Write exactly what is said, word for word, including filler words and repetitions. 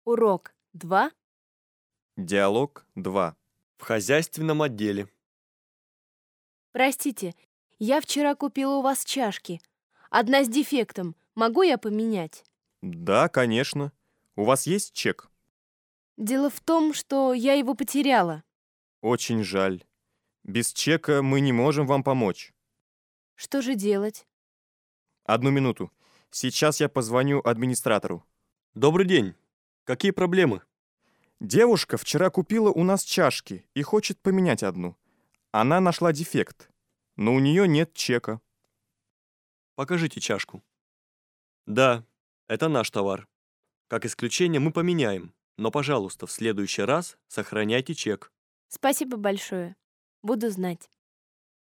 Урок два. Диалог два. В хозяйственном отделе. Простите, я вчера купила у вас чашки. Одна с дефектом. Могу я поменять? Да, конечно. У вас есть чек? Дело в том, что я его потеряла. Очень жаль. Без чека мы не можем вам помочь. Что же делать? Одну минуту. Сейчас я позвоню администратору. Добрый день. Какие проблемы? Девушка вчера купила у нас чашки и хочет поменять одну. Она нашла дефект, но у нее нет чека. Покажите чашку. Да, это наш товар. Как исключение мы поменяем, но, пожалуйста, в следующий раз сохраняйте чек. Спасибо большое. Буду знать.